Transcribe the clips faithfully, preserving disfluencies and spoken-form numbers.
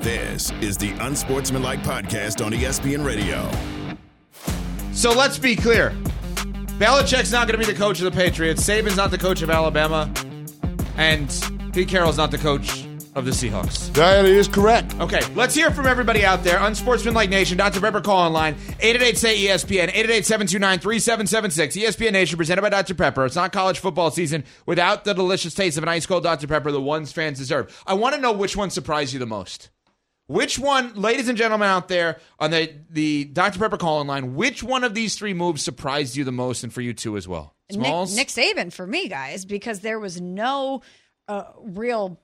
This is the Unsportsmanlike Podcast on E S P N Radio. So let's be clear. Belichick's not going to be the coach of the Patriots. Saban's not the coach of Alabama. And Pete Carroll's not the coach of the Seahawks. That is correct. Okay, let's hear from everybody out there. Unsportsmanlike Nation, Doctor Pepper call online, eight eight eight, S A Y, E S P N, eight eight eight, seven two nine, three seven seven six. E S P N Nation presented by Doctor Pepper. It's not college football season without the delicious taste of an ice cold Doctor Pepper, the ones fans deserve. I want to know which one surprised you the most. Which one, ladies and gentlemen out there on the, the Doctor Pepper call-in line, which one of these three moves surprised you the most, and for you too as well? Smalls? Nick, Nick Saban for me, guys, because there was no uh, real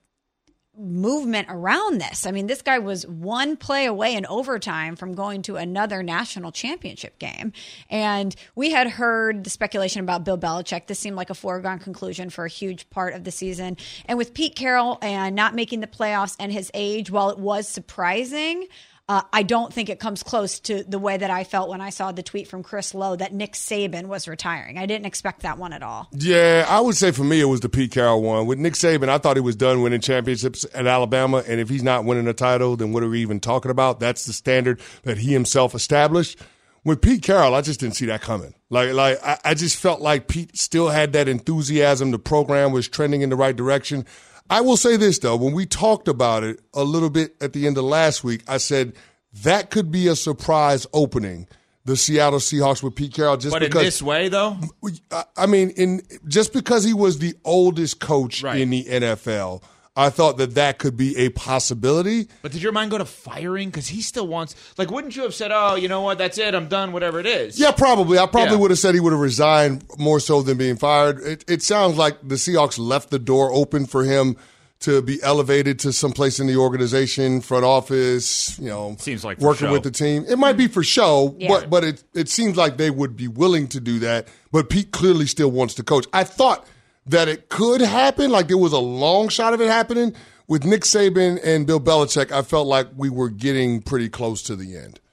movement around this. I mean, this guy was one play away in overtime from going to another national championship game. And we had heard the speculation about Bill Belichick. This seemed like a foregone conclusion for a huge part of the season. And with Pete Carroll and not making the playoffs and his age, while it was surprising, Uh, I don't think it comes close to the way that I felt when I saw the tweet from Chris Lowe that Nick Saban was retiring. I didn't expect that one at all. Yeah, I would say for me it was the Pete Carroll one. With Nick Saban, I thought he was done winning championships at Alabama, and if he's not winning a title, then what are we even talking about? That's the standard that he himself established. With Pete Carroll, I just didn't see that coming. Like, like I, I just felt like Pete still had that enthusiasm. The program was trending in the right direction. I will say this, though. When we talked about it a little bit at the end of last week, I said that could be a surprise opening, the Seattle Seahawks with Pete Carroll. Just but because, in this way, though? I mean, in just because he was the oldest coach right. in the N F L, I thought that that could be a possibility. But did your mind go to firing? Because he still wants – like, wouldn't you have said, oh, you know what, that's it, I'm done, whatever it is? Yeah, probably. I probably yeah. would have said he would have resigned more so than being fired. It, it sounds like the Seahawks left the door open for him to be elevated to someplace in the organization, front office, you know, seems like working show. with the team. It might be for show, yeah. but but it it seems like they would be willing to do that. But Pete clearly still wants to coach. I thought that it could happen, like there was a long shot of it happening. With Nick Saban and Bill Belichick, I felt like we were getting pretty close to the end.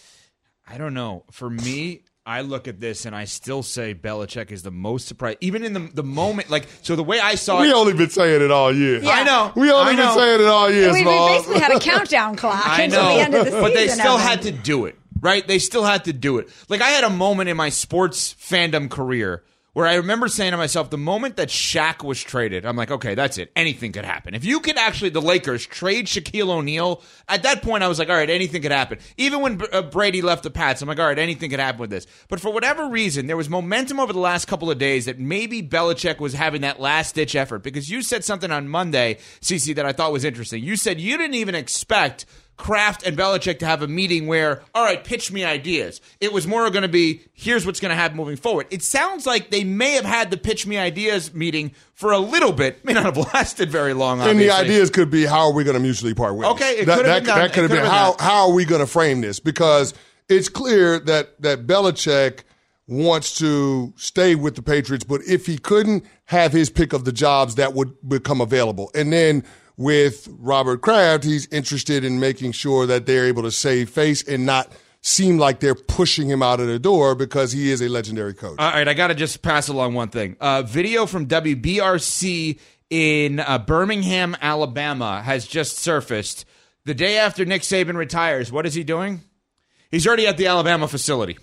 I don't know. For me, I look at this and I still say Belichick is the most surprised. Even in the the moment, like, so the way I saw we it. We only been saying it all year. Yeah. I know. We only I been know. saying it all year, We, we Smalls. basically had a countdown clock I until know. the end of the season. But they still Evan. had to do it, right? They still had to do it. Like, I had a moment in my sports fandom career where I remember saying to myself, the moment that Shaq was traded, I'm like, okay, that's it. Anything could happen. If you could actually, the Lakers, trade Shaquille O'Neal, at that point I was like, all right, anything could happen. Even when uh, Brady left the Pats, I'm like, all right, anything could happen with this. But for whatever reason, there was momentum over the last couple of days that maybe Belichick was having that last-ditch effort. Because you said something on Monday, Cece, that I thought was interesting. You said you didn't even expect Kraft and Belichick to have a meeting where, all right, pitch me ideas. It was more going to be, here's what's going to happen moving forward. It sounds like they may have had the pitch me ideas meeting for a little bit. May not have lasted very long, obviously. And the ideas could be, how are we going to mutually part ways? Okay, it that, could have that, been done. That could have It been, could have how, been that. how are we going to frame this? Because it's clear that, that Belichick wants to stay with the Patriots, but if he couldn't have his pick of the jobs, that would become available. And then with Robert Kraft, he's interested in making sure that they're able to save face and not seem like they're pushing him out of the door because he is a legendary coach. All right, I got to just pass along one thing. Uh, video from W B R C in uh, Birmingham, Alabama has just surfaced. The day after Nick Saban retires, what is he doing? He's already at the Alabama facility.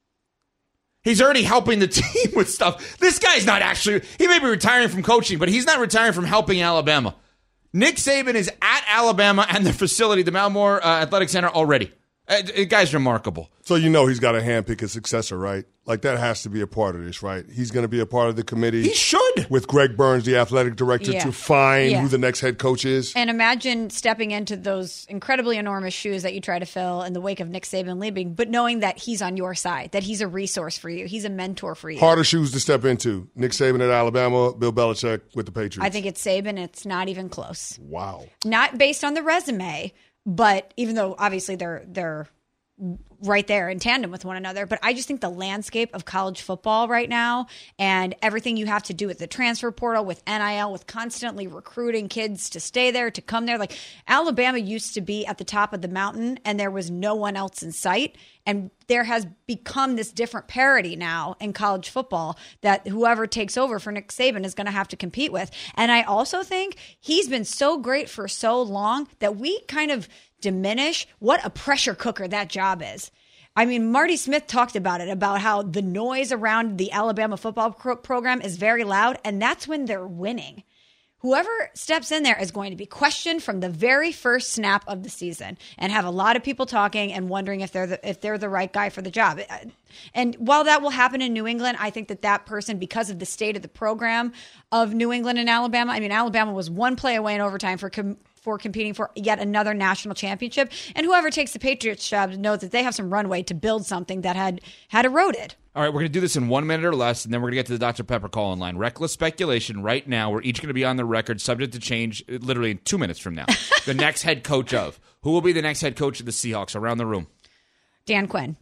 He's already helping the team with stuff. This guy's not actually, he may be retiring from coaching, but he's not retiring from helping Alabama. Nick Saban is at Alabama and the facility, the Malmore uh, Athletic Center, already. Uh, the guy's remarkable. So you know he's got to handpick a successor, right? Like, that has to be a part of this, right? He's going to be a part of the committee. He should. With Greg Burns, the athletic director, Yeah. to find Yeah. who the next head coach is. And imagine stepping into those incredibly enormous shoes that you try to fill in the wake of Nick Saban leaving, but knowing that he's on your side, that he's a resource for you. He's a mentor for you. Harder shoes to step into. Nick Saban at Alabama, Bill Belichick with the Patriots. I think it's Saban. It's not even close. Wow. Not based on the resume, but even though obviously they're they're right there in tandem with one another. But I just think the landscape of college football right now and everything you have to do with the transfer portal, with N I L, with constantly recruiting kids to stay there, to come there. Like Alabama used to be at the top of the mountain and there was no one else in sight. And there has become this different parity now in college football that whoever takes over for Nick Saban is going to have to compete with. And I also think he's been so great for so long that we kind of diminish what a pressure cooker that job is. I mean, Marty Smith talked about it, about how the noise around the Alabama football pro- program is very loud, and that's when they're winning. Whoever steps in there is going to be questioned from the very first snap of the season and have a lot of people talking and wondering if they're the, if they're the right guy for the job. And while that will happen in New England, I think that that person, because of the state of the program of New England and Alabama, I mean, Alabama was one play away in overtime for com- for competing for yet another national championship. And whoever takes the Patriots job knows that they have some runway to build something that had, had eroded. All right, we're going to do this in one minute or less, and then we're going to get to the Doctor Pepper call-in line. Reckless speculation right now. We're each going to be on the record, subject to change literally in two minutes from now. The next head coach of. Who will be the next head coach of the Seahawks? Around the room. Dan Quinn.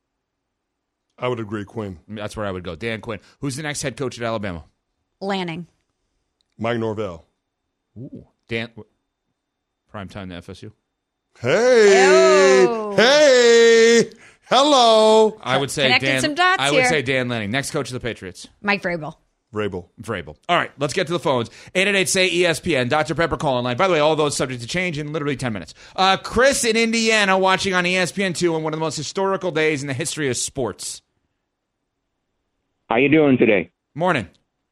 I would agree, Quinn. That's where I would go. Dan Quinn. Who's the next head coach at Alabama? Lanning. Mike Norvell. Ooh. Dan. Primetime to F S U. Hey. Oh. Hey. Hello. I would say Connecting Dan. some dots I would here. say Dan Lanning. Next coach of the Patriots. Mike Vrabel. Vrabel. Vrabel. All right, let's get to the phones. eight eight eight, S A Y, E S P N. Doctor Pepper call-in line. By the way, all those subject to change in literally ten minutes. Uh, Chris in Indiana watching on E S P N two on one of the most historical days in the history of sports. How you doing today? Morning.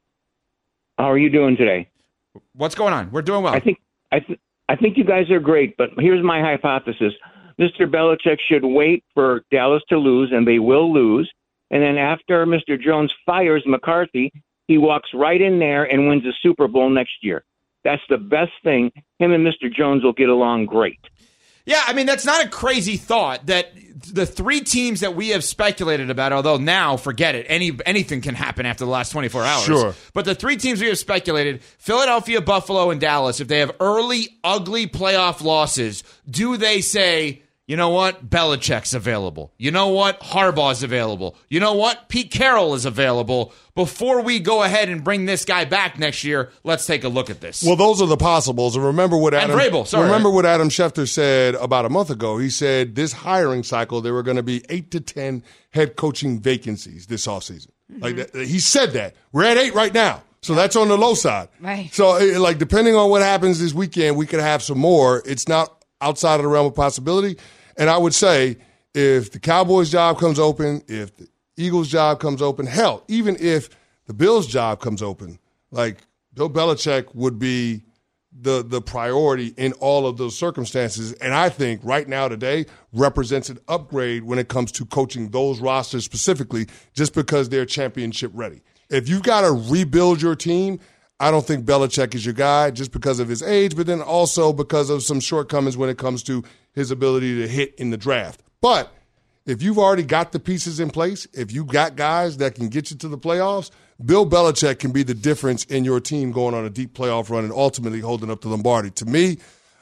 How are you doing today? What's going on? We're doing well. I think I, th- I think you guys are great, but here's my hypothesis. Mister Belichick should wait for Dallas to lose, and they will lose. And then after Mister Jones fires McCarthy, he walks right in there and wins a Super Bowl next year. That's the best thing. Him and Mister Jones will get along great. Yeah, I mean, that's not a crazy thought that the three teams that we have speculated about, although now, forget it, any anything can happen after the last twenty-four hours. Sure. But the three teams we have speculated, Philadelphia, Buffalo, and Dallas, if they have early, ugly playoff losses, do they say, you know what, Belichick's available. You know what, Harbaugh's available. You know what, Pete Carroll is available. Before we go ahead and bring this guy back next year, let's take a look at this. Well, those are the possibles. And remember what And Adam Vrabel, sorry. remember what Adam Schefter said about a month ago. He said this hiring cycle there were going to be eight to ten head coaching vacancies this offseason. Mm-hmm. Like that, he said that. We're at eight right now. So that's on the low side. Right. So it, like depending on what happens this weekend, we could have some more. It's not outside of the realm of possibility. And I would say if the Cowboys job comes open, if the Eagles job comes open, hell, even if the Bills job comes open, like Bill Belichick would be the the priority in all of those circumstances. And I think right now today represents an upgrade when it comes to coaching those rosters specifically, just because they're championship ready. If you've got to rebuild your team, I don't think Belichick is your guy just because of his age, but then also because of some shortcomings when it comes to his ability to hit in the draft. But if you've already got the pieces in place, if you've got guys that can get you to the playoffs, Bill Belichick can be the difference in your team going on a deep playoff run and ultimately holding up to Lombardi. To me,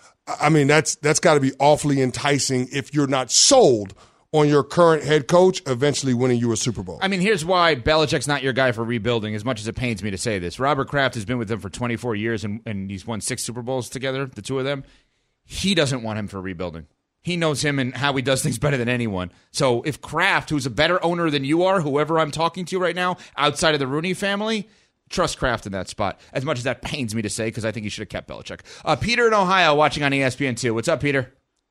I mean, that's that's got to be awfully enticing if you're not sold on your current head coach eventually winning you a Super Bowl. I mean, here's why Belichick's not your guy for rebuilding, as much as it pains me to say this. Robert Kraft has been with them for twenty-four years, and, and he's won six Super Bowls together, the two of them. He doesn't want him for rebuilding. He knows him and how he does things better than anyone. So if Kraft, who's a better owner than you are, whoever I'm talking to right now, outside of the Rooney family, trust Kraft in that spot, as much as that pains me to say, because I think he should have kept Belichick. Uh, Peter in Ohio watching on E S P N two. What's up, Peter?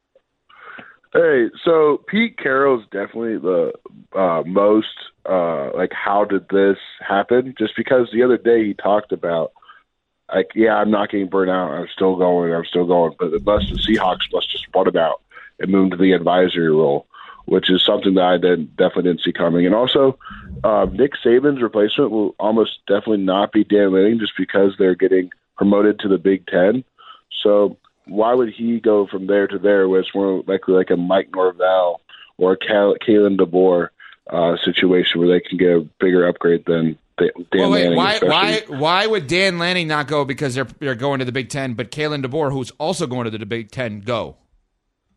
Hey, so Pete Carroll's definitely the uh, most, uh, like, how did this happen? Just because the other day he talked about, like, yeah, I'm not getting burnt out. I'm still going. I'm still going. But it must, the Seahawks must have spun him out and moved to the advisory role, which is something that I did, definitely didn't see coming. And also, uh, Nick Saban's replacement will almost definitely not be Dan Lanning just because they're getting promoted to the Big Ten. So why would he go from there to there where it's more likely like a Mike Norvell or a Cal- Kalen DeBoer uh, situation where they can get a bigger upgrade than Dan well, wait, Lanning? why, why, especially. why would Dan Lanning not go because they're, they're going to the Big Ten, but Kalen DeBoer, who's also going to the Big Ten, go?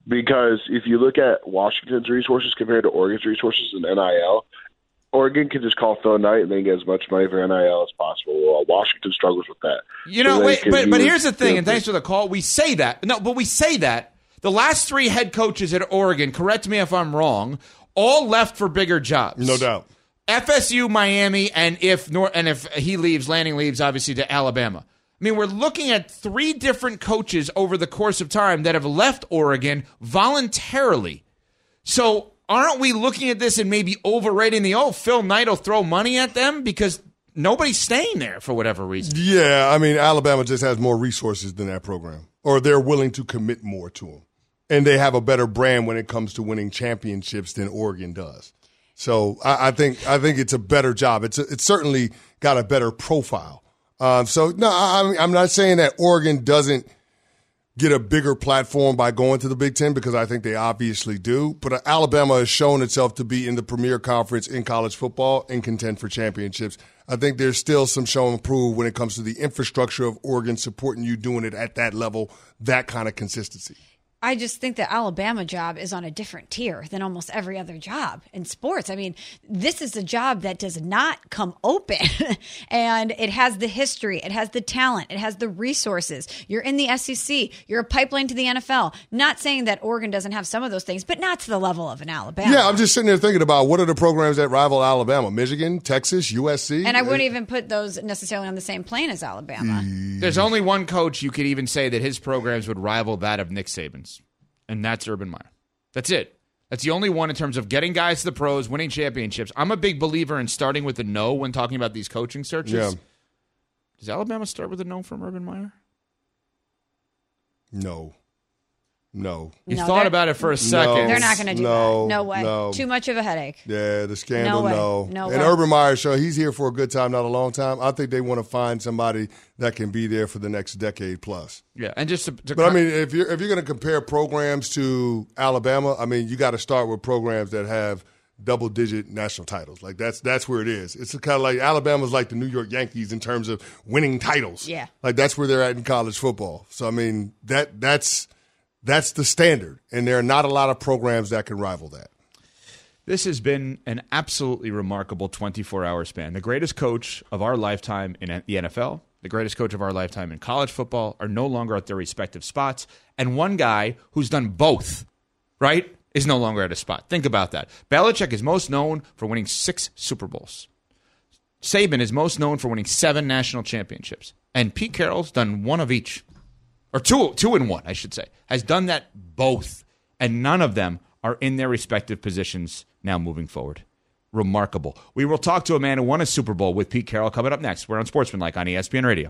because if you look at Washington's resources compared to Oregon's resources in N I L, Oregon can just call Phil Knight and then get as much money for N I L as possible. Well, Washington struggles with that. You know, so wait, but but here's the thing, you and thanks for the call. We say that. No, but we say that. The last three head coaches at Oregon, correct me if I'm wrong, all left for bigger jobs. No doubt. F S U, Miami, and if Nor- and if he leaves, Lanning leaves, obviously, to Alabama. I mean, we're looking at three different coaches over the course of time that have left Oregon voluntarily. So aren't we looking at this and maybe overrating the, oh, Phil Knight will throw money at them because nobody's staying there for whatever reason? Yeah, I mean, Alabama just has more resources than that program, or they're willing to commit more to them. And they have a better brand when it comes to winning championships than Oregon does. So I, I think I think it's a better job. It's a, it's certainly got a better profile. Um, so no, I, I'm not saying that Oregon doesn't get a bigger platform by going to the Big Ten, because I think they obviously do. But Alabama has shown itself to be in the premier conference in college football and contend for championships. I think there's still some show and prove when it comes to the infrastructure of Oregon supporting you doing it at that level, that kind of consistency. I just think the Alabama job is on a different tier than almost every other job in sports. I mean, this is a job that does not come open, and it has the history, it has the talent, it has the resources. You're in the S E C, you're a pipeline to the N F L. Not saying that Oregon doesn't have some of those things, but not to the level of an Alabama. Yeah, I'm just sitting there thinking about what are the programs that rival Alabama? Michigan, Texas, U S C? And I wouldn't even put those necessarily on the same plane as Alabama. There's only one coach you could even say that his programs would rival that of Nick Saban's. And that's Urban Meyer. That's it. That's the only one in terms of getting guys to the pros, winning championships. I'm a big believer in starting with a no when talking about these coaching searches. Yeah. Does Alabama start with a no from Urban Meyer? No. No. You No, thought they're- about it for a second. They're not going to do No, that. No way. no. Too much of a headache. Yeah, the scandal, No way. no. No and way. Urban Meyer show, he's here for a good time, not a long time. I think they want to find somebody that can be there for the next decade plus. Yeah, and just to, to But I mean, if you're if you're going to compare programs to Alabama, I mean, you got to start with programs that have double-digit national titles. Like that's that's where it is. It's kind of like Alabama's like the New York Yankees in terms of winning titles. Yeah. Like that's where they're at in college football. So I mean, that that's that's the standard, and there are not a lot of programs that can rival that. This has been an absolutely remarkable twenty-four hour span. The greatest coach of our lifetime in the N F L, the greatest coach of our lifetime in college football are no longer at their respective spots. And one guy who's done both, right, is no longer at a spot. Think about that. Belichick is most known for winning six Super Bowls. Saban is most known for winning seven national championships. And Pete Carroll's done one of each. Or two, two and one, I should say. Has done that both. And none of them are in their respective positions now moving forward. Remarkable. We will talk to a man who won a Super Bowl with Pete Carroll coming up next. We're on Sportsmanlike on E S P N Radio.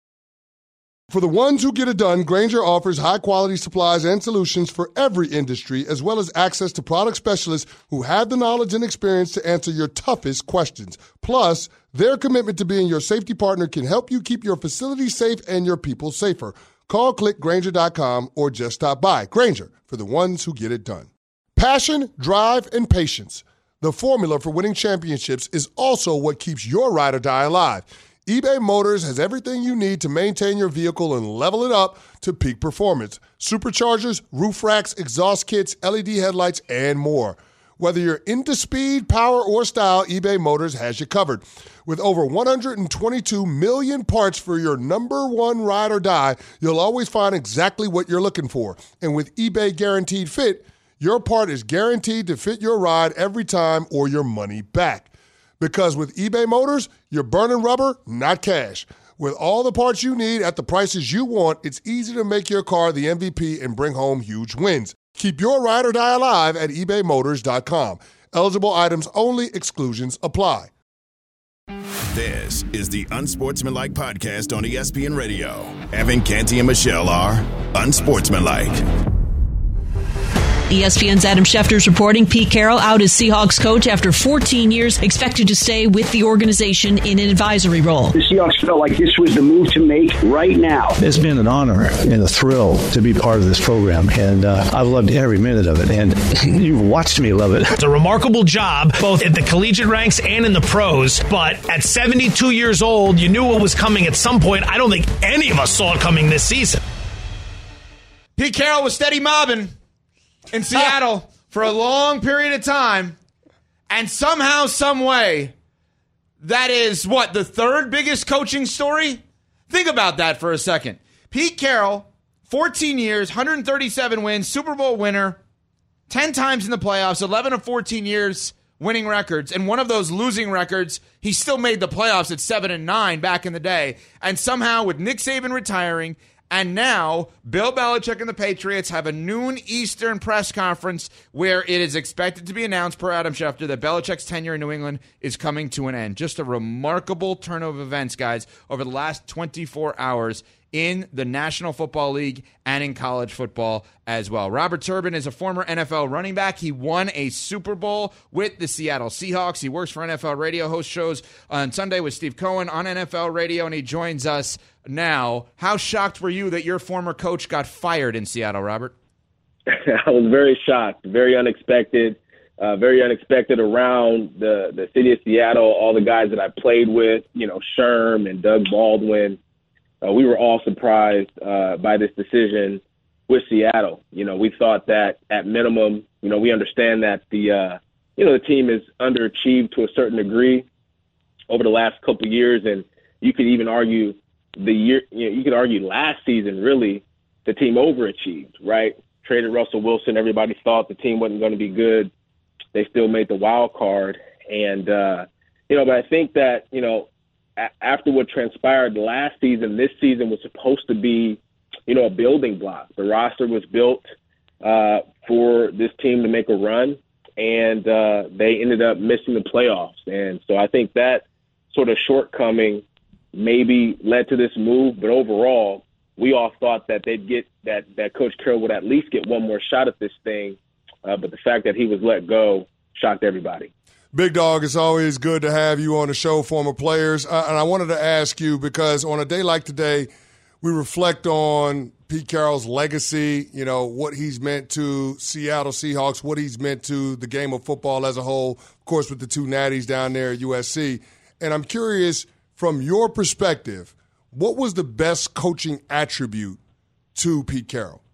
For the ones who get it done, Grainger offers high-quality supplies and solutions for every industry, as well as access to product specialists who have the knowledge and experience to answer your toughest questions. Plus, their commitment to being your safety partner can help you keep your facility safe and your people safer. Call click Grainger dot com or just stop by. Grainger, for the ones who get it done. Passion, drive, and patience. The formula for winning championships is also what keeps your ride or die alive. eBay Motors has everything you need to maintain your vehicle and level it up to peak performance. Superchargers, roof racks, exhaust kits, L E D headlights, and more. Whether you're into speed, power, or style, eBay Motors has you covered. With over one hundred twenty-two million parts for your number one ride or die, you'll always find exactly what you're looking for. And with eBay Guaranteed Fit, your part is guaranteed to fit your ride every time or your money back. Because with eBay Motors, you're burning rubber, not cash. With all the parts you need at the prices you want, it's easy to make your car the M V P and bring home huge wins. Keep your ride or die alive at ebay motors dot com. Eligible items only. Exclusions apply. This is the Unsportsmanlike podcast on E S P N Radio. Evan Canty and Michelle are Unsportsmanlike. E S P N's Adam Schefter's reporting Pete Carroll out as Seahawks coach after fourteen years, expected to stay with the organization in an advisory role. The Seahawks felt like this was the move to make right now. It's been an honor and a thrill to be part of this program, and uh, I've loved every minute of it, and you've watched me love it. It's a remarkable job, both at the collegiate ranks and in the pros, but at seventy-two years old, you knew what was coming at some point. I don't think any of us saw it coming this season. Pete Carroll was steady mobbing. in Seattle for a long period of time, and somehow, some way, that is, what, the third biggest coaching story? Think about that for a second. Pete Carroll, fourteen years, one hundred thirty-seven wins, Super Bowl winner, ten times in the playoffs, eleven of fourteen years winning records, and one of those losing records, he still made the playoffs at seven and nine back in the day. And somehow, with Nick Saban retiring, and now Bill Belichick and the Patriots have a noon Eastern press conference where it is expected to be announced, per Adam Schefter, that Belichick's tenure in New England is coming to an end. Just a remarkable turn of events, guys, over the last twenty-four hours in the National Football League and in college football as well. Robert Turbin is a former N F L running back. He won a Super Bowl with the Seattle Seahawks. He works for N F L radio, host shows on Sunday with Steve Cohen on N F L radio, and he joins us now. How shocked were you that your former coach got fired in Seattle, Robert? I was very shocked, very unexpected, uh, very unexpected around the, the city of Seattle, all the guys that I played with, you know, Sherm and Doug Baldwin. Uh, we were all surprised uh, by this decision with Seattle. You know, we thought that at minimum, you know, we understand that the, uh, you know, the team has underachieved to a certain degree over the last couple of years. And you could even argue the year, you know, you could argue last season, really, the team overachieved, right? Traded Russell Wilson. Everybody thought the team wasn't going to be good. They still made the wild card. And, uh, you know, but I think that, you know, after what transpired last season, this season was supposed to be, you know, a building block. The roster was built uh, for this team to make a run, and uh, they ended up missing the playoffs. And so I think that sort of shortcoming maybe led to this move. But overall, we all thought that they'd get that, that Coach Carroll would at least get one more shot at this thing. Uh, but the fact that he was let go shocked everybody. Big Dog, it's always good to have you on the show, former players. Uh, and I wanted to ask you, because on a day like today, we reflect on Pete Carroll's legacy, you know, what he's meant to Seattle Seahawks, what he's meant to the game of football as a whole, of course, with the two natties down there at U S C. And I'm curious, from your perspective, what was the best coaching attribute to Pete Carroll?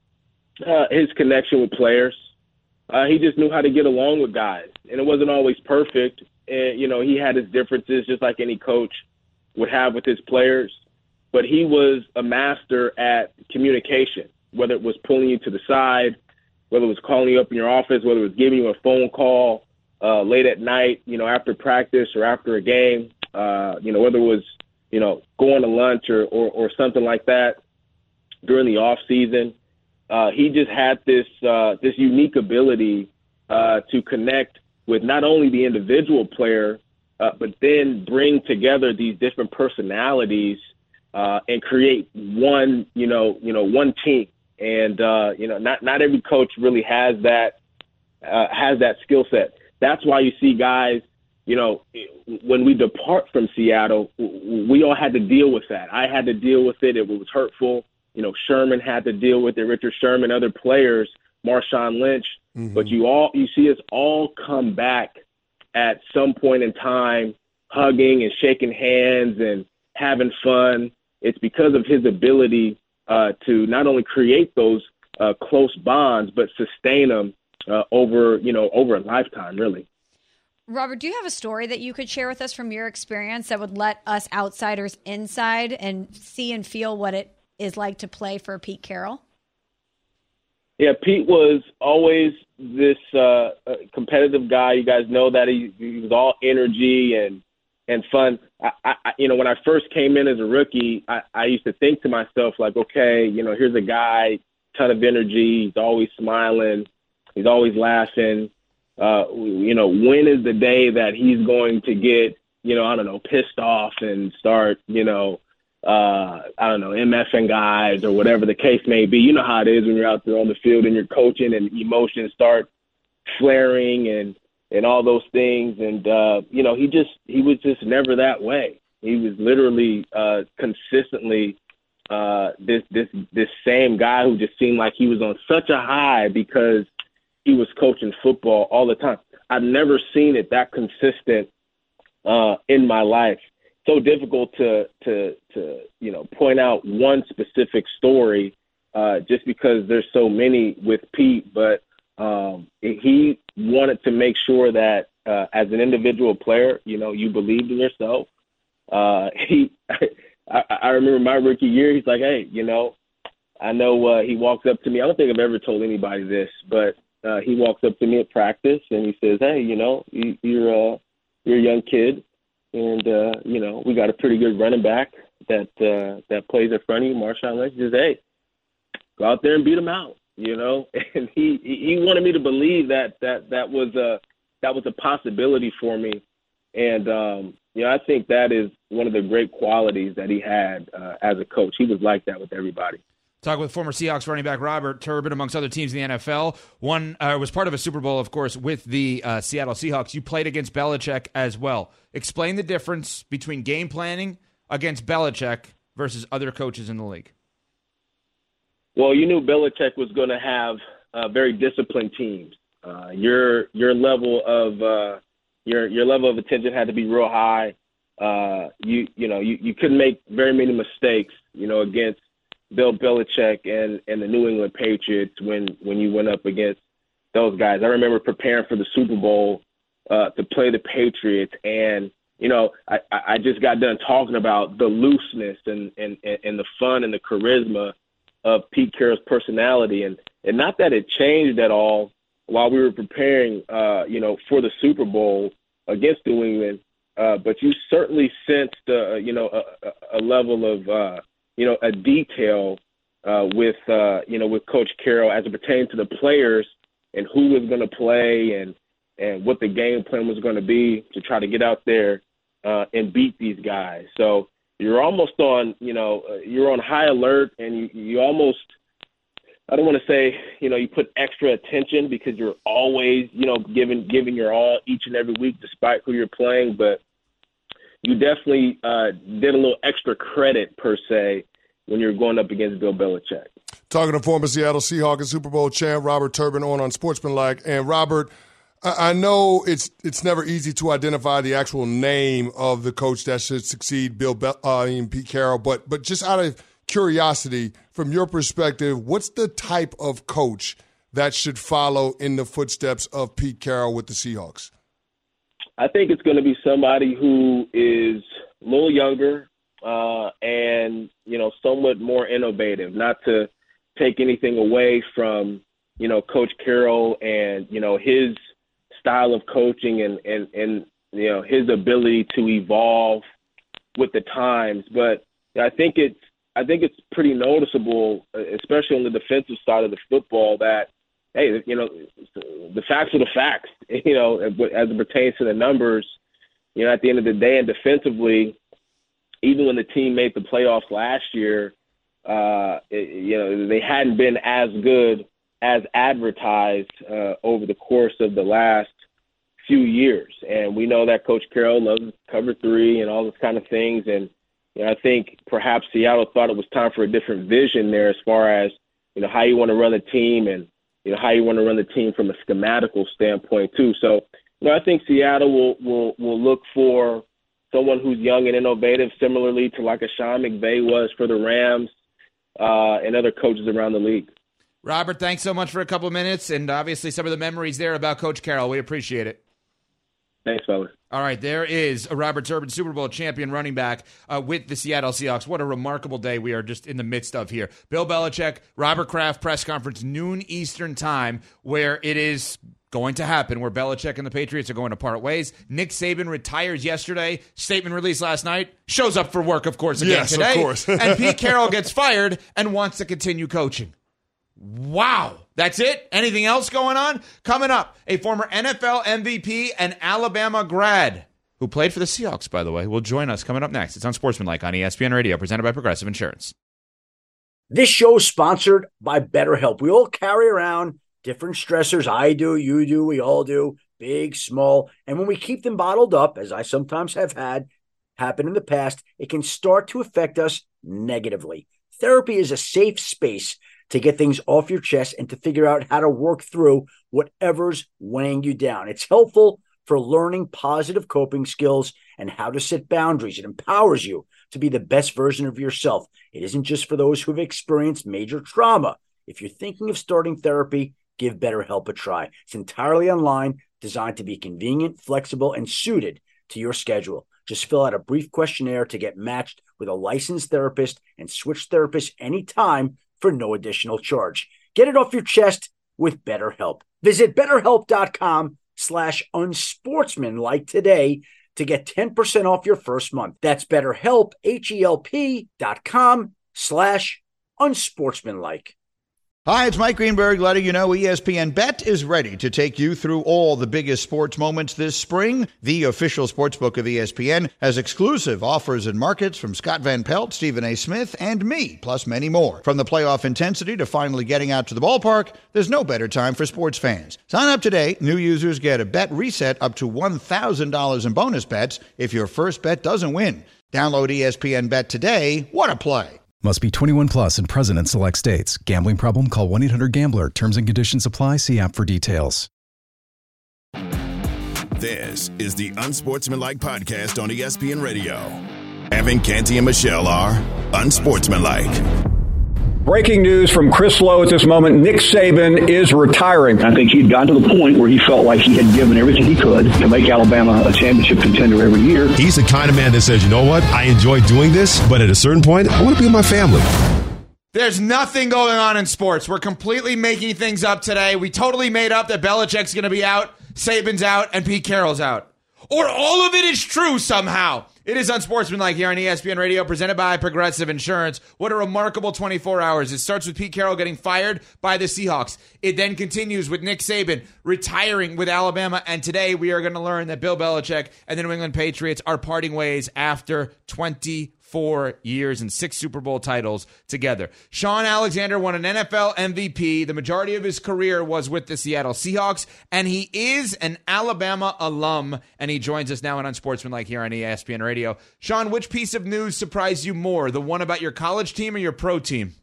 Uh, his connection with players. Uh, he just knew how to get along with guys, and it wasn't always perfect. And, you know, he had his differences just like any coach would have with his players, but he was a master at communication, whether it was pulling you to the side, whether it was calling you up in your office, whether it was giving you a phone call uh, late at night, you know, after practice or after a game, uh, you know, whether it was, you know, going to lunch or, or, or something like that during the off season. Uh, he just had this uh, this unique ability uh, to connect with not only the individual player, uh, but then bring together these different personalities uh, and create one, you know, you know, one team. And uh, you know, not not every coach really has that uh, has that skill set. That's why you see guys, you know, when we depart from Seattle, we all had to deal with that. I had to deal with it. It was hurtful. You know, Sherman had to deal with it, Richard Sherman, other players, Marshawn Lynch. Mm-hmm. But you all, you see us all come back at some point in time, hugging and shaking hands and having fun. It's because of his ability uh, to not only create those uh, close bonds, but sustain them uh, over, you know, over a lifetime, really. Robert, do you have a story that you could share with us from your experience that would let us outsiders inside and see and feel what it is like to play for Pete Carroll? Yeah, Pete was always this uh, competitive guy. You guys know that he, he was all energy and and fun. I, I, you know, when I first came in as a rookie, I, I used to think to myself, like, okay, you know, here's a guy, ton of energy. He's always smiling. He's always laughing. Uh, you know, when is the day that he's going to get, you know, I don't know, pissed off and start, you know, Uh, I don't know, MFing guys or whatever the case may be. You know how it is when you're out there on the field and you're coaching and emotions start flaring and, and all those things. And, uh, you know, he just, he was just never that way. He was literally uh, consistently uh, this, this, this same guy who just seemed like he was on such a high because he was coaching football all the time. I've never seen it that consistent uh, in my life. So difficult to, to, to, you know, point out one specific story uh, just because there's so many with Pete, but um, he wanted to make sure that uh, as an individual player, you know, you believed in yourself. Uh, he, I, I remember my rookie year, he's like, hey, you know, I know uh, he walks up to me. I don't think I've ever told anybody this, but uh, he walks up to me at practice and he says, hey, you know, you, you're, uh, you're a young kid. And, uh, you know, we got a pretty good running back that uh, that plays in front of you, Marshawn Lynch. He says, hey, go out there and beat him out, you know. And he he wanted me to believe that that that was a that was a possibility for me. And um, you know, I think that is one of the great qualities that he had uh, as a coach. He was like that with everybody. Talk with former Seahawks running back Robert Turbin, amongst other teams in the N F L. One uh, was part of a Super Bowl, of course, with the uh, Seattle Seahawks. You played against Belichick as well. Explain the difference between game planning against Belichick versus other coaches in the league. Well, you knew Belichick was going to have uh, very disciplined teams. Uh, your your level of uh, your your level of attention had to be real high. Uh, you you know you, you couldn't make very many mistakes. You know against Bill Belichick and, and the New England Patriots when, when you went up against those guys. I remember preparing for the Super Bowl uh, to play the Patriots, and you know I, I just got done talking about the looseness and, and, and the fun and the charisma of Pete Carroll's personality, and, and not that it changed at all while we were preparing, uh, you know, for the Super Bowl against New England, uh, but you certainly sensed, uh, you know, a, a level of uh, you know, a detail uh, with, uh, you know, with Coach Carroll as it pertained to the players and who was going to play and, and what the game plan was going to be to try to get out there uh, and beat these guys. So you're almost on, you know, uh, you're on high alert, and you, you almost, I don't want to say, you know, you put extra attention because you're always, you know, giving, giving your all each and every week despite who you're playing, but you definitely uh, did a little extra credit, per se, when you're going up against Bill Belichick. Talking to former Seattle Seahawks and Super Bowl champ Robert Turbin on Unsportsmanlike. And, Robert, I, I know it's it's never easy to identify the actual name of the coach that should succeed Bill Be- uh, and Pete Carroll, but but just out of curiosity, from your perspective, what's the type of coach that should follow in the footsteps of Pete Carroll with the Seahawks? I think it's going to be somebody who is a little younger uh, and, you know, somewhat more innovative, not to take anything away from, you know, Coach Carroll and, you know, his style of coaching and, and, and you know, his ability to evolve with the times. But I think it's I think it's pretty noticeable, especially on the defensive side of the football, that, hey, you know, the facts are the facts, you know, as it pertains to the numbers. You know, at the end of the day, and defensively, even when the team made the playoffs last year, uh, it, you know, they hadn't been as good as advertised uh, over the course of the last few years. And we know that Coach Carroll loves cover three and all those kind of things. And, you know, I think perhaps Seattle thought it was time for a different vision there as far as, you know, how you want to run the team and, you know, how you want to run the team from a schematical standpoint too. So, you know, I think Seattle will will will look for someone who's young and innovative, similarly to like a Sean McVay was for the Rams uh, and other coaches around the league. Robert, thanks so much for a couple of minutes, and obviously some of the memories there about Coach Carroll. We appreciate it. Thanks, fellas. All right, there is a Robert Turbin, Super Bowl champion running back uh, with the Seattle Seahawks. What a remarkable day we are just in the midst of here. Bill Belichick, Robert Kraft press conference, noon Eastern time, where it is going to happen, where Belichick and the Patriots are going to part ways. Nick Saban retires yesterday. Statement released last night. Shows up for work, of course, again yes, today. Of course. And Pete Carroll gets fired and wants to continue coaching. Wow. That's it? Anything else going on? Coming up, a former N F L M V P and Alabama grad who played for the Seahawks, by the way, will join us coming up next. It's Unsportsmanlike on E S P N Radio, presented by Progressive Insurance. This show is sponsored by BetterHelp. We all carry around different stressors. I do, you do, we all do, big, small. And when we keep them bottled up, as I sometimes have had happen in the past, it can start to affect us negatively. Therapy is a safe space to get things off your chest and to figure out how to work through whatever's weighing you down. It's helpful for learning positive coping skills and how to set boundaries. It empowers you to be the best version of yourself. It isn't just for those who've experienced major trauma. If you're thinking of starting therapy, give BetterHelp a try. It's entirely online, designed to be convenient, flexible, and suited to your schedule. Just fill out a brief questionnaire to get matched with a licensed therapist and switch therapists anytime for no additional charge. Get it off your chest with BetterHelp. Visit BetterHelp.com slash unsportsmanlike today to get ten percent off your first month. That's BetterHelp, H-E-L-P dot com slash unsportsmanlike. Hi, it's Mike Greenberg letting you know E S P N Bet is ready to take you through all the biggest sports moments this spring. The official sportsbook of E S P N has exclusive offers and markets from Scott Van Pelt, Stephen A. Smith, and me, plus many more. From the playoff intensity to finally getting out to the ballpark, there's no better time for sports fans. Sign up today. New users get a bet reset up to one thousand dollars in bonus bets if your first bet doesn't win. Download E S P N Bet today. What a play. Must be twenty-one plus and present in select states. Gambling problem? Call one eight hundred gambler. Terms and conditions apply. See app for details. This is the Unsportsmanlike Podcast on E S P N Radio. Evan Canty and Michelle are Unsportsmanlike. Breaking news from Chris Lowe at this moment. Nick Saban is retiring. I think he'd gotten to the point where he felt like he had given everything he could to make Alabama a championship contender every year. He's the kind of man that says, you know what, I enjoy doing this, but at a certain point, I want to be with my family. There's nothing going on in sports. We're completely making things up today. We totally made up that Belichick's going to be out, Saban's out, and Pete Carroll's out. Or all of it is true somehow. It is Unsportsmanlike here on E S P N Radio, presented by Progressive Insurance. What a remarkable twenty-four hours. It starts with Pete Carroll getting fired by the Seahawks. It then continues with Nick Saban retiring with Alabama. And today we are going to learn that Bill Belichick and the New England Patriots are parting ways after twenty-four years and six Super Bowl titles together. Sean Alexander won an N F L M V P. The majority of his career was with the Seattle Seahawks, and he is an Alabama alum, and he joins us now on Unsportsmanlike here on E S P N Radio. Sean, which piece of news surprised you more, the one about your college team or your pro team?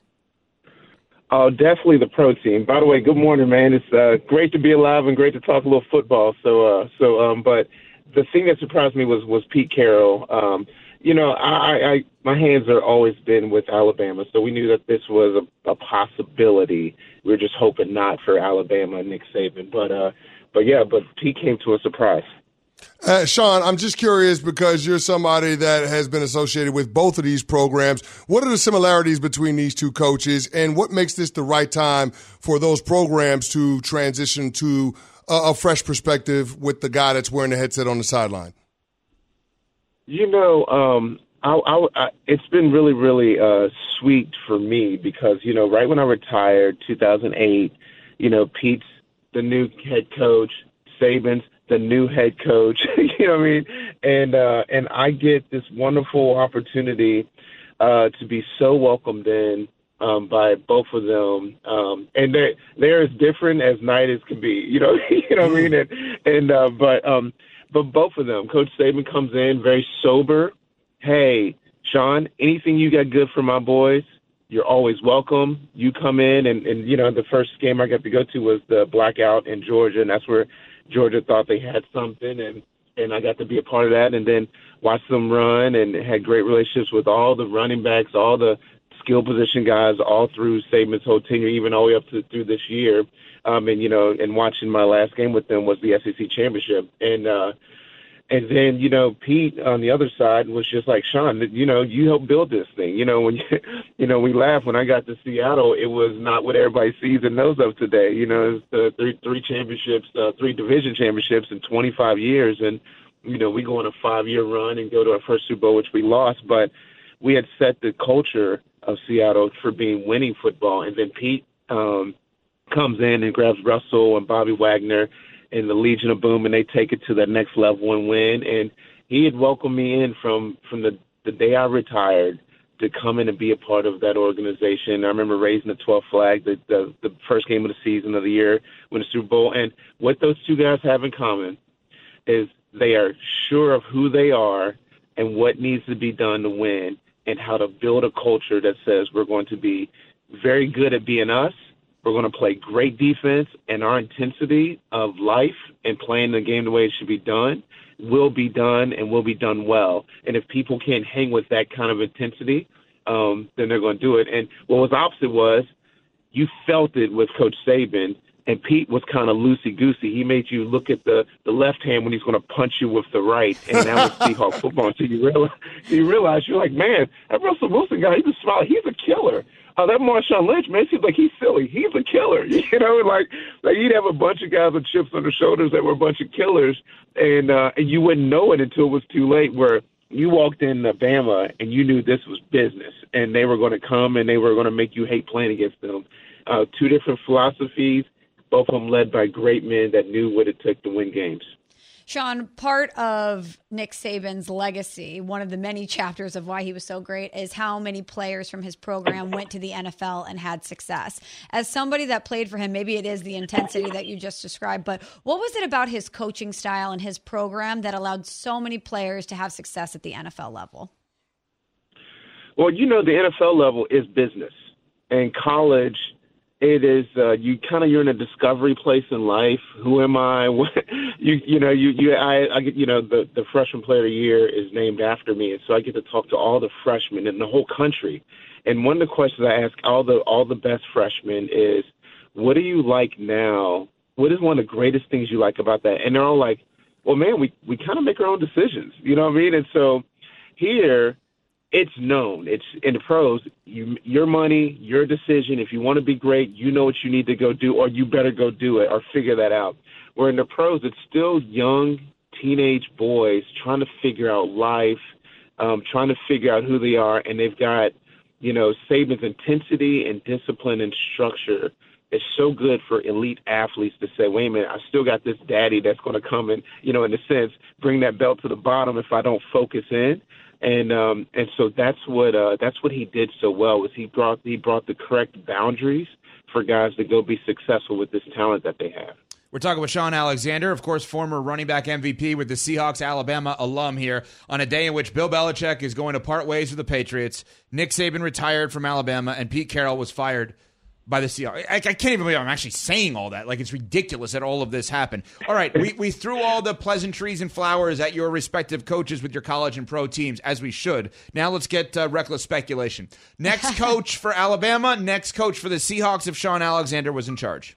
Oh, definitely the pro team. By the way, good morning, man. It's uh, great to be alive and great to talk a little football. So, uh, so, um, but the thing that surprised me was was Pete Carroll. Um, You know, I, I my hands are always been with Alabama, so we knew that this was a, a possibility. We were just hoping not for Alabama and Nick Saban, but uh, but yeah, but Pete came to a surprise. Uh, Sean, I'm just curious because you're somebody that has been associated with both of these programs. What are the similarities between these two coaches, and what makes this the right time for those programs to transition to a, a fresh perspective with the guy that's wearing the headset on the sideline? You know, um, I, I, I, it's been really, really uh, sweet for me because, you know, right when I retired, two thousand eight, you know, Pete's the new head coach, Saban's the new head coach, you know what I mean? And, uh, and I get this wonderful opportunity uh, to be so welcomed in um, by both of them. Um, and they're, they're as different as night as can be, you know, you know what I mean? And, and uh, but, um, But both of them, Coach Saban comes in very sober. Hey, Sean, anything you got good for my boys, you're always welcome. You come in, and, and you know, the first game I got to go to was the blackout in Georgia, and that's where Georgia thought they had something, and, and I got to be a part of that and then watch them run and had great relationships with all the running backs, all the skill position guys all through Saban's whole tenure, even all the way up to through this year. Um, and, you know, and watching my last game with them was the S E C championship. And, uh, and then, you know, Pete on the other side was just like, Sean, you know, you helped build this thing. You know, when, you, you know, we laugh when I got to Seattle, it was not what everybody sees and knows of today. You know, it's the three, three championships, uh, three division championships in twenty-five years. And, you know, we go on a five-year run and go to our first Super Bowl, which we lost. But we had set the culture of Seattle for being winning football. And then Pete, um, comes in and grabs Russell and Bobby Wagner and the Legion of Boom, and they take it to that next level and win. And he had welcomed me in from, from the, the day I retired to come in and be a part of that organization. I remember raising the twelfth flag, the, the, the first game of the season of the year, win the Super Bowl. And what those two guys have in common is they are sure of who they are and what needs to be done to win and how to build a culture that says we're going to be very good at being us. We're going to play great defense, and our intensity of life and playing the game the way it should be done, will be done and will be done well. And if people can't hang with that kind of intensity, um, then they're going to do it. And what was opposite was you felt it with Coach Saban, and Pete was kind of loosey-goosey. He made you look at the, the left hand when he's going to punch you with the right, and that was Seahawks football. Until you realize, you realize, you're like, man, that Russell Wilson guy, he's a smile. He's a killer. Oh, that Marshawn Lynch, man, seems like he's silly. He's a killer. You know, like, like he'd have a bunch of guys with chips on their shoulders that were a bunch of killers, and, uh, and you wouldn't know it until it was too late, where you walked in Bama and you knew this was business, and they were going to come and they were going to make you hate playing against them. Uh, two different philosophies, both of them led by great men that knew what it took to win games. Sean, part of Nick Saban's legacy, one of the many chapters of why he was so great, is how many players from his program went to the N F L and had success. As somebody that played for him, maybe it is the intensity that you just described, but what was it about his coaching style and his program that allowed so many players to have success at the N F L level? Well, you know, the N F L level is business. And college, it is uh, you kind of you're in a discovery place in life. Who am I? you you know you you I, I get you know the the freshman player of the year is named after me, and so I get to talk to all the freshmen in the whole country. And one of the questions I ask all the all the best freshmen is, what do you like now? What is one of the greatest things you like about that? And they're all like, well, man, we we kind of make our own decisions. You know what I mean? And so here, it's known. It's in the pros, you, your money, your decision. If you want to be great, you know what you need to go do, or you better go do it or figure that out. Where in the pros, it's still young teenage boys trying to figure out life, um, trying to figure out who they are, and they've got, you know, Saban's intensity and discipline and structure is so good for elite athletes to say, wait a minute, I still got this daddy that's going to come and, you know, in a sense, bring that belt to the bottom if I don't focus in. And um, and so that's what uh, that's what he did so well, was he brought he brought the correct boundaries for guys to go be successful with this talent that they have. We're talking with Sean Alexander, of course, former running back M V P with the Seahawks, Alabama alum, here on a day in which Bill Belichick is going to part ways with the Patriots. Nick Saban retired from Alabama, and Pete Carroll was fired by the Seahawks. I, I can't even believe I'm actually saying all that. Like, it's ridiculous that all of this happened. All right, we, we threw all the pleasantries and flowers at your respective coaches with your college and pro teams, as we should. Now let's get uh, reckless speculation. Next coach for Alabama, next coach for the Seahawks if Sean Alexander was in charge.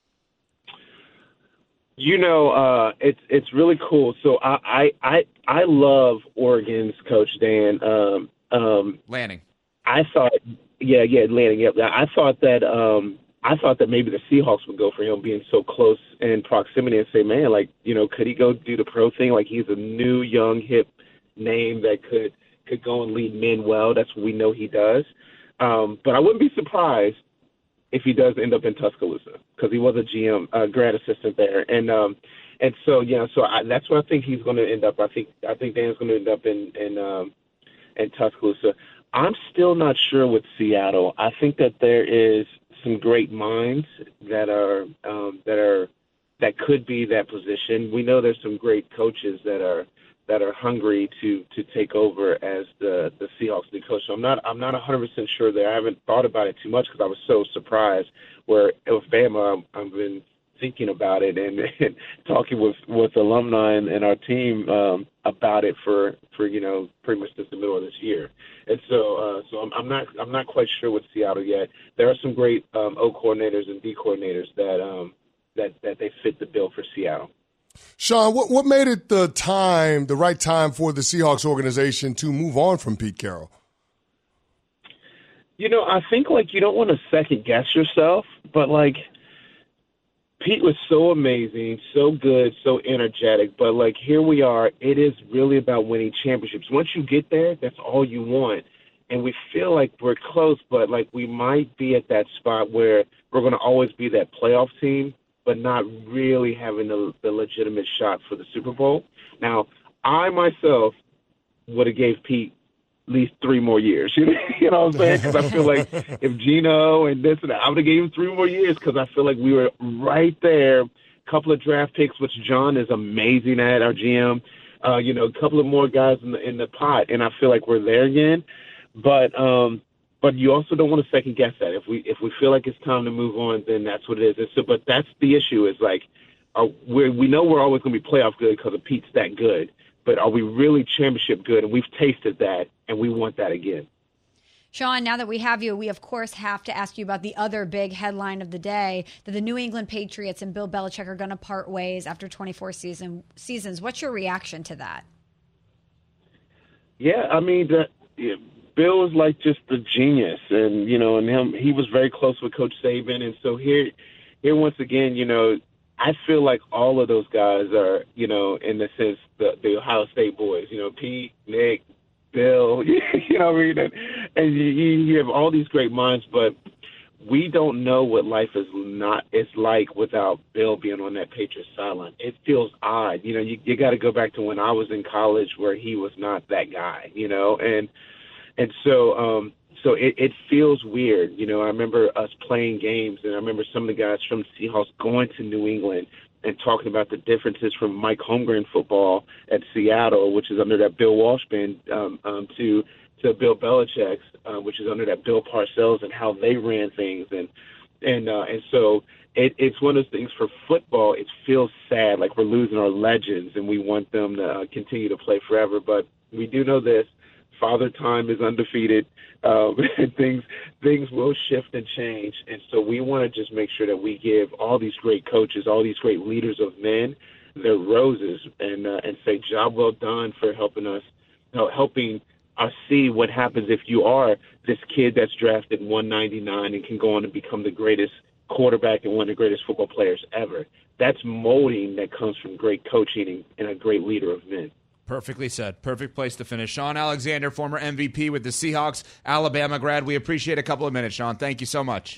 You know, uh, it's it's really cool. So I I, I, I love Oregon's coach, Dan. Um, um, Lanning. I thought, yeah, yeah, Lanning. Yeah, I thought that um, I thought that maybe the Seahawks would go for him, being so close in proximity, and say, man, like, you know, could he go do the pro thing? Like, he's a new, young, hip name that could could go and lead men well. That's what we know he does. Um, but I wouldn't be surprised if he does end up in Tuscaloosa, because he was a G M, uh, grad assistant there, and um, and so yeah, so I, that's where I think he's going to end up. I think I think Dan's going to end up in in um, in Tuscaloosa. I'm still not sure with Seattle. I think that there is some great minds that are um, that are that could be that position. We know there's some great coaches that are that are hungry to to take over as the the Seahawks new coach. So I'm not I'm not one hundred percent sure there. I haven't thought about it too much because I was so surprised. Where with Bama, I've been thinking about it and, and talking with with alumni and, and our team um, about it for, for you know pretty much just the middle of this year. And so uh, so I'm, I'm not I'm not quite sure with Seattle yet. There are some great um, O coordinators and D coordinators that um, that that they fit the bill for Seattle. Sean, what what made it the time, the right time for the Seahawks organization to move on from Pete Carroll? You know, I think, like, you don't want to second-guess yourself, but, like, Pete was so amazing, so good, so energetic, but, like, here we are. It is really about winning championships. Once you get there, that's all you want. And we feel like we're close, but, like, we might be at that spot where we're going to always be that playoff team, but not really having the, the legitimate shot for the Super Bowl. Now, I myself would have gave Pete at least three more years. You know what I'm saying? Because I feel like if Geno and this and that, I would have gave him three more years because I feel like we were right there. A couple of draft picks, which John is amazing at, our G M. Uh, you know, a couple of more guys in the in the pot, and I feel like we're there again. But um, but you also don't want to second guess that. If we if we feel like it's time to move on, then that's what it is. And so, but that's the issue. Is like are we we know we're always going to be playoff good because of Pete's that good, but are we really championship good? And we've tasted that, and we want that again. Sean, now that we have you, we of course have to ask you about the other big headline of the day, that the New England Patriots and Bill Belichick are going to part ways after twenty-four season, seasons. What's your reaction to that? Yeah, I mean, the, yeah, Bill is like just a genius, and you know, and him, he was very close with Coach Saban, and so here, here once again, you know, I feel like all of those guys are, you know, in the sense the the Ohio State boys, you know, Pete, Nick, Bill, you know what I mean? And, and you, you have all these great minds, but we don't know what life is not is like without Bill being on that Patriots sideline. It feels odd. You know, you, you got to go back to when I was in college where he was not that guy, you know, and and so um, so it, it feels weird. You know, I remember us playing games, and I remember some of the guys from the Seahawks going to New England and talking about the differences from Mike Holmgren football at Seattle, which is under that Bill Walsh band, um, um, to to Bill Belichick's, uh, which is under that Bill Parcells, and how they ran things. And and uh, and so it, it's one of those things for football. It feels sad, like we're losing our legends, and we want them to uh, continue to play forever. But we do know this. Father Time is undefeated, um, and things things will shift and change. And so we want to just make sure that we give all these great coaches, all these great leaders of men, their roses, and uh, and say, job well done for helping us, you know, helping us see what happens if you are this kid that's drafted one ninety-nine and can go on and become the greatest quarterback and one of the greatest football players ever. That's molding that comes from great coaching and, and a great leader of men. Perfectly said. Perfect place to finish. Sean Alexander, former M V P with the Seahawks, Alabama grad. We appreciate a couple of minutes, Sean. Thank you so much.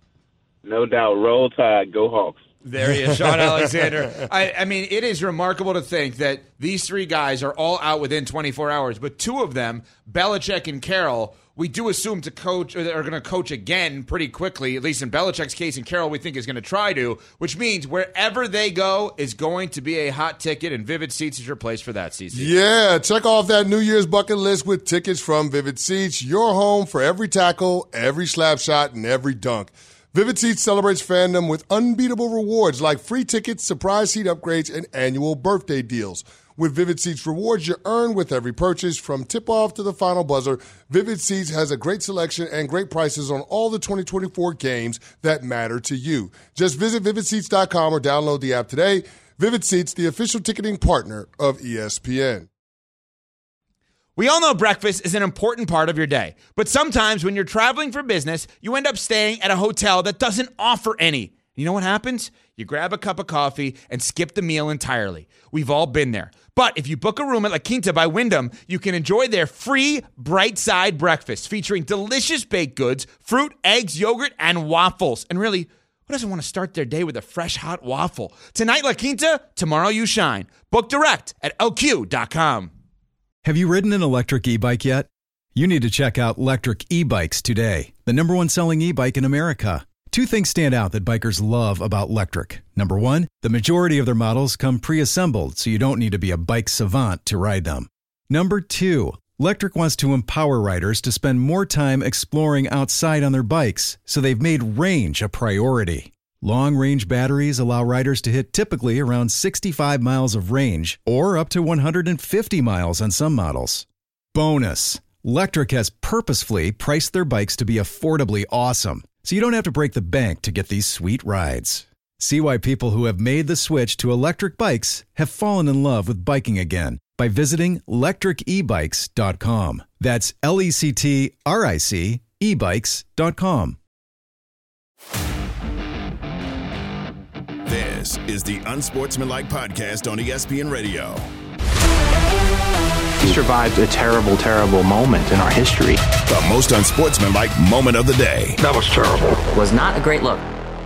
No doubt. Roll Tide. Go Hawks. There he is, Sean Alexander. I, I mean, it is remarkable to think that these three guys are all out within twenty-four hours, but two of them, Belichick and Carroll, we do assume to coach, or are going to coach again pretty quickly, at least in Belichick's case, and Carroll we think is going to try to, which means wherever they go is going to be a hot ticket, and Vivid Seats is your place for that, C C. Yeah, check off that New Year's bucket list with tickets from Vivid Seats, your home for every tackle, every slap shot, and every dunk. Vivid Seats celebrates fandom with unbeatable rewards like free tickets, surprise seat upgrades, and annual birthday deals. With Vivid Seats rewards you earn with every purchase, from tip-off to the final buzzer, Vivid Seats has a great selection and great prices on all the twenty twenty-four games that matter to you. Just visit vivid seats dot com or download the app today. Vivid Seats, the official ticketing partner of E S P N. We all know breakfast is an important part of your day, but sometimes when you're traveling for business, you end up staying at a hotel that doesn't offer any. You know what happens? You grab a cup of coffee and skip the meal entirely. We've all been there. But if you book a room at La Quinta by Wyndham, you can enjoy their free Bright Side breakfast featuring delicious baked goods, fruit, eggs, yogurt, and waffles. And really, who doesn't want to start their day with a fresh, hot waffle? Tonight, La Quinta, tomorrow you shine. Book direct at L Q dot com. Have you ridden an electric e-bike yet? You need to check out Lectric E-Bikes today, the number one selling e-bike in America. Two things stand out that bikers love about Lectric. Number one, the majority of their models come pre-assembled, so you don't need to be a bike savant to ride them. Number two, Lectric wants to empower riders to spend more time exploring outside on their bikes, so they've made range a priority. Long-range batteries allow riders to hit typically around sixty-five miles of range, or up to one hundred fifty miles on some models. Bonus, Lectric has purposefully priced their bikes to be affordably awesome, so you don't have to break the bank to get these sweet rides. See why people who have made the switch to electric bikes have fallen in love with biking again by visiting lectric e bikes dot com. That's L E C T R I C e bikes dot com. This is the Unsportsmanlike Podcast on E S P N Radio. We survived a terrible, terrible moment in our history. The most unsportsmanlike moment of the day. That was terrible. Was not a great look.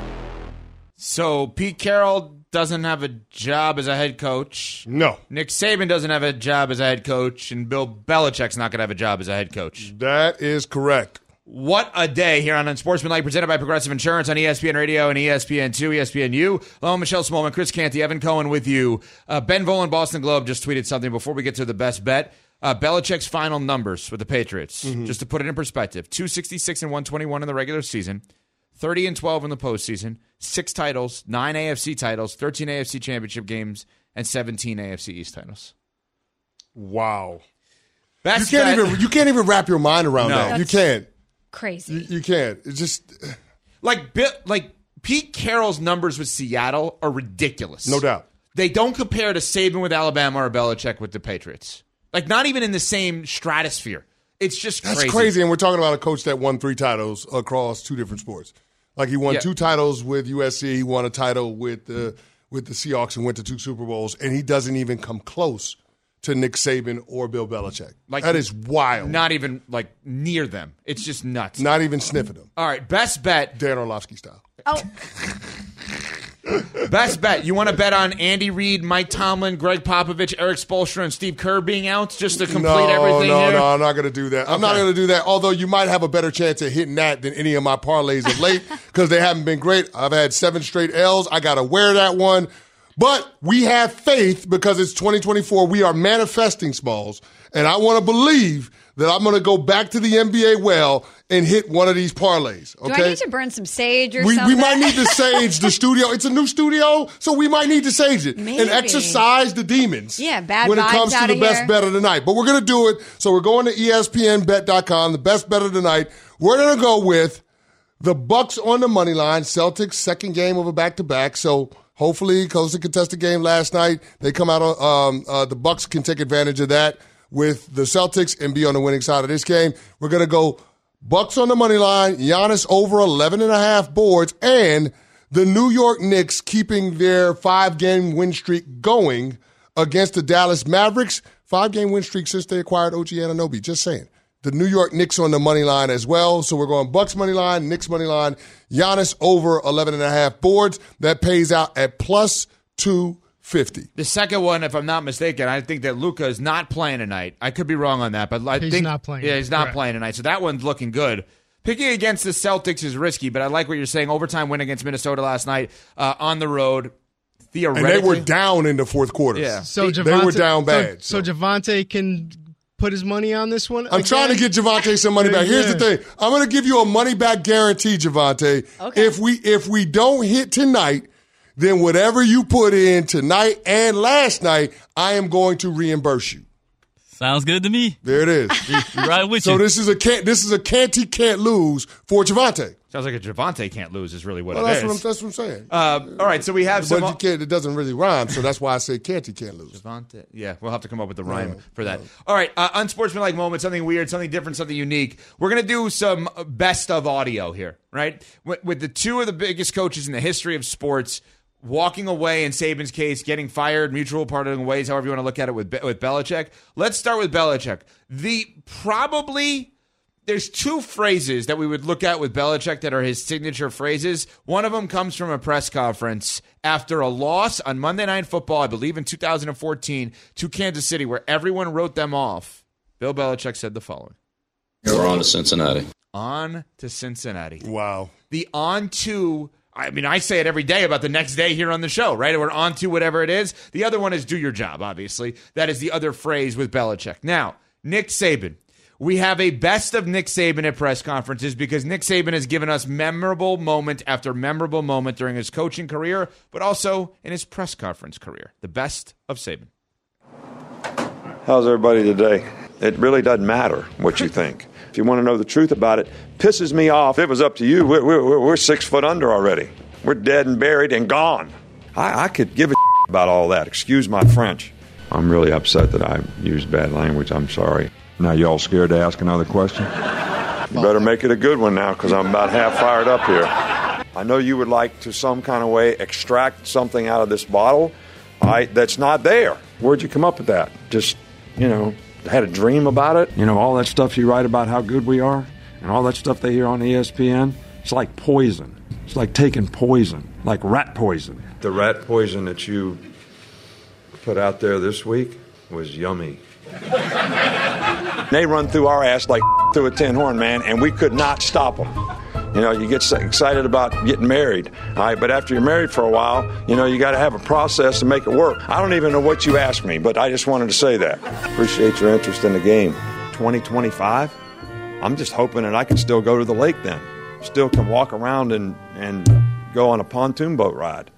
So Pete Carroll doesn't have a job as a head coach. No. Nick Saban doesn't have a job as a head coach, and Bill Belichick's not going to have a job as a head coach. That is correct. What a day here on Unsportsmanlike, presented by Progressive Insurance on E S P N Radio and E S P N two, E S P N U. Hello, Michelle Smallman, Chris Canty, Evan Cohen with you. Uh, Ben Volen, Boston Globe, just tweeted something before we get to the best bet. Uh, Belichick's final numbers with the Patriots, mm-hmm. just to put it in perspective, two sixty-six and one twenty-one in the regular season, thirty and twelve in the postseason, six titles, nine A F C titles, thirteen A F C championship games, and seventeen A F C East titles. Wow. Best you can't bet. even you can't even wrap your mind around No. that. You That's can't. Crazy. You, you can't. It's just Like, Bi- like Pete Carroll's numbers with Seattle are ridiculous. no doubt. They don't compare to Saban with Alabama or Belichick with the Patriots. Like, not even in the same stratosphere. It's just That's crazy. crazy. And we're talking about a coach that won three titles across two different sports. Like he won Yeah. two titles with U S C, he won a title with the with the Seahawks and went to two Super Bowls, and he doesn't even come close to Nick Saban or Bill Belichick. Like, that is wild. Not even, like, near them. It's just nuts. Not even sniffing them. All right, best bet. Dan Orlovsky style. Oh, Best bet. You want to bet on Andy Reid, Mike Tomlin, Greg Popovich, Eric Spoelstra, and Steve Kerr being out just to complete no, everything no, here? No, I'm not going to do that. I'm not Okay. going to do that, although you might have a better chance at hitting that than any of my parlays of late because they haven't been great. I've had seven straight L's. I got to wear that one. But we have faith because it's twenty twenty-four. We are manifesting, Smalls, and I want to believe that I'm going to go back to the N B A well and hit one of these parlays. Okay? do I need to burn some sage or we, something? we might need to sage the studio. It's a new studio, so we might need to sage it Maybe. and exercise the demons. Yeah, bad when it vibes comes to outta the best here. bet of the night. But we're going to do it. So we're going to E S P N bet dot com, the best bet of the night. We're going to go with the Bucks on the money line. Celtics second game of a back to back. So hopefully, because the contested game last night, they come out. Um, uh, the Bucks can take advantage of that with the Celtics and be on the winning side of this game. We're going to go Bucks on the money line, Giannis over eleven and a half boards, and the New York Knicks keeping their five-game win streak going against the Dallas Mavericks. Five-game win streak since they acquired O G Anunoby. Just saying. The New York Knicks on the money line as well. So we're going Bucks money line, Knicks money line, Giannis over eleven and a half boards. That pays out at plus two fifty. The second one, if I'm not mistaken, I think that Luka is not playing tonight. I could be wrong on that, but I He's think not playing. Yeah, he's not Correct. playing tonight. So that one's looking good. Picking against the Celtics is risky, but I like what you're saying. Overtime win against Minnesota last night uh, on the road. And Theoretically, they were down in the fourth quarter. Yeah. So they, Javonte, they were down bad. So, so Javante can put his money on this one. I'm again? trying to get Javante some money back. Here's the thing. I'm going to give you a money back guarantee, Javante. Okay. If we if we don't hit tonight, then whatever you put in tonight and last night, I am going to reimburse you. Sounds good to me. There it is. Right with so you. this is a can't this is a can't he can't lose for Javante. sounds like a Javante can't lose is really what Well, it that's is. what I'm that's what I'm saying. Uh, all right, so we have some. But you can't, it doesn't really rhyme, so that's why I say can't he can't lose. Javante. Yeah, we'll have to come up with the rhyme No, for that. no. All right, uh, unsportsmanlike moment, something weird, something different, something unique. We're going to do some best of audio here, right? With, with the two of the biggest coaches in the history of sports walking away, in Saban's case, getting fired, mutual parting ways, however you want to look at it with, Be- with Belichick. Let's start with Belichick. The probably... There's two phrases that we would look at with Belichick that are his signature phrases. One of them comes from a press conference after a loss on Monday Night Football, I believe in two thousand fourteen, to Kansas City, where everyone wrote them off. Bill Belichick said the following. We're on to Cincinnati. On to Cincinnati. Wow. The on to... I mean, I say it every day about the next day here on the show, right? We're on to whatever it is. The other one is do your job, obviously. That is the other phrase with Belichick. Now, Nick Saban. We have a best of Nick Saban at press conferences because Nick Saban has given us memorable moment after memorable moment during his coaching career, but also in his press conference career. The best of Saban. How's everybody today? It really doesn't matter what you think. If you want to know the truth about it, pisses me off. If it was up to you, we're, we're, we're six foot under already. We're dead and buried and gone. I, I could give a about all that. Excuse my French. I'm really upset that I used bad language. I'm sorry. Now, y'all scared to ask another question? You better make it a good one now, because I'm about half fired up here. I know you would like to some kind of way extract something out of this bottle I, that's not there. Where'd you come up with that? Just, you know, had a dream about it? You know, all that stuff you write about how good we are, and all that stuff they hear on E S P N, it's like poison. It's like taking poison, like rat poison. The rat poison that you put out there this week was yummy. They run through our ass like through a tin horn, man, and we could not stop them. You know, you get so excited about getting married, all right, but after you're married for a while, you know, you got to have a process to make it work. I don't even know what you asked me, but I just wanted to say that. Appreciate your interest in the game. twenty twenty-five? I'm just hoping that I can still go to the lake then. still can walk around and, and go on a pontoon boat ride.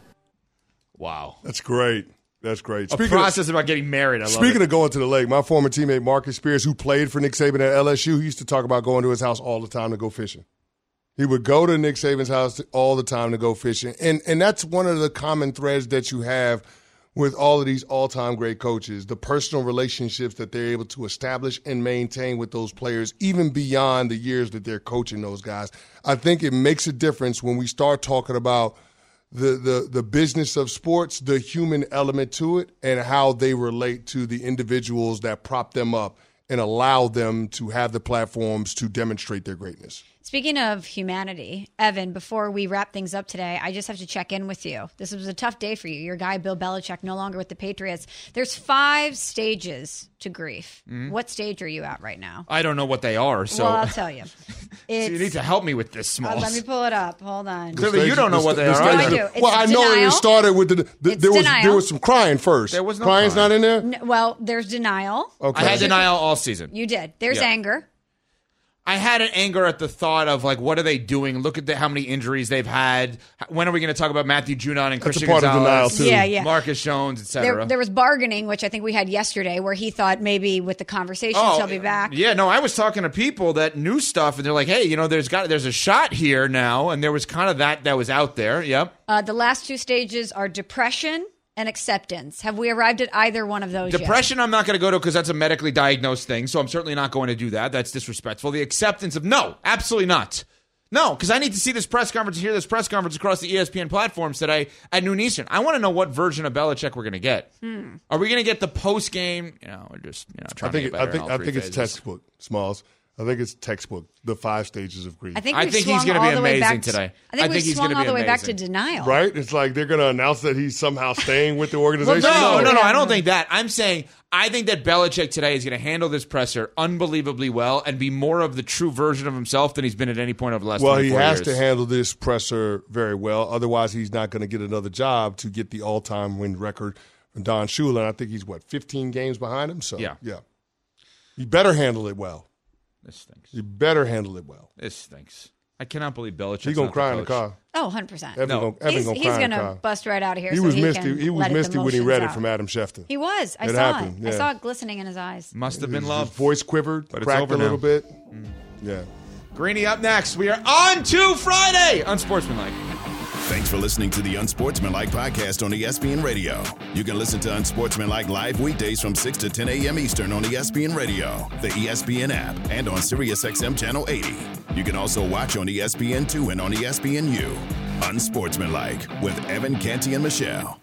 Wow. That's great. That's great. A Speaking process of, about getting married. I love Speaking it. of going to the lake, my former teammate Marcus Spears, who played for Nick Saban at L S U, he used to talk about going to his house all the time to go fishing. He would go to Nick Saban's house all the time to go fishing. And and that's one of the common threads that you have with all of these all-time great coaches, the personal relationships that they're able to establish and maintain with those players, even beyond the years that they're coaching those guys. I think it makes a difference when we start talking about the, the, the business of sports, the human element to it, and how they relate to the individuals that prop them up and allow them to have the platforms to demonstrate their greatness. Speaking of humanity, Evan, before we wrap things up today, I just have to check in with you. This was a tough day for you. Your guy, Bill Belichick, no longer with the Patriots. There's five stages to grief. Mm-hmm. What stage are you at right now? I don't know what they are. So well, I'll tell you. It's, so you need to help me with this, Smalls. Uh, let me pull it up. Hold on. Clearly, you don't know what they are. No, I do. It's well, I denial. know it started with the, the there was denial. there was some crying first. There was no crying's crying. not in there. No, well, there's denial. Okay. I had denial all season. You did. There's Yeah. anger. I had an anger at the thought of, like, what are they doing? Look at the, how many injuries they've had. When are we going to talk about Matthew Judon and That's Christian a part Gonzalez? of denial, too. Yeah, yeah. Marcus Jones, et cetera. There, there was bargaining, which I think we had yesterday, where he thought maybe with the conversations Oh, he'll be back. Yeah, no, I was talking to people that knew stuff, and they're like, hey, you know, there's got there's a shot here now, and there was kind of that that was out there. Yep. Uh, the last two stages are depression and acceptance. Have we arrived at either one of those Depression, yet? I'm not going to go to because that's a medically diagnosed thing, so I'm certainly not going to do that. That's disrespectful. The acceptance of, no, absolutely not. No, because I need to see this press conference and hear this press conference across the E S P N platforms today at noon Eastern. I want to know what version of Belichick we're going to get. Hmm. Are we going to get the post game? You know, we're just you know trying I think to get better I think in all I three think it's phases. textbook, Smalls. I think it's textbook. The five stages of grief. I think, I we've think he's swung going to all be the way amazing back to- today. I think I we've think he's swung going to all be the way back to amazing. denial. Right? It's like they're going to announce that he's somehow staying with the organization. No, no, no. Yeah. I don't think that. I'm saying I think that Belichick today is going to handle this presser unbelievably well and be more of the true version of himself than he's been at any point over the last Well, he twenty-four has years. to handle this presser very well. Otherwise, he's not going to get another job to get the all-time win record from Don Shula. And I think he's, what, fifteen games behind him? So, Yeah. yeah. You better handle it well. This stinks. You better handle it well. This stinks. I cannot believe Belichick's He's going not to cry the in the coach. car. Oh, one hundred percent. Evan No. gonna, Evan He's, gonna he's cry in going the to car. bust right out of here He so was he misty. can He was let misty the when he emotions read out. it from Adam Schefter. He was. I It saw happened, it. I yeah. saw it glistening in his eyes. Must have been His love. voice quivered, But it's cracked over a little now. bit. Yeah. Greeny up next. We are on to Friday. Unsportsmanlike. Thanks for listening to the Unsportsmanlike podcast on E S P N Radio. You can listen to Unsportsmanlike live weekdays from six to ten a.m. Eastern on E S P N Radio, the E S P N app, and on SiriusXM Channel eighty. You can also watch on E S P N two and on E S P N U. Unsportsmanlike with Evan Canty and Michelle.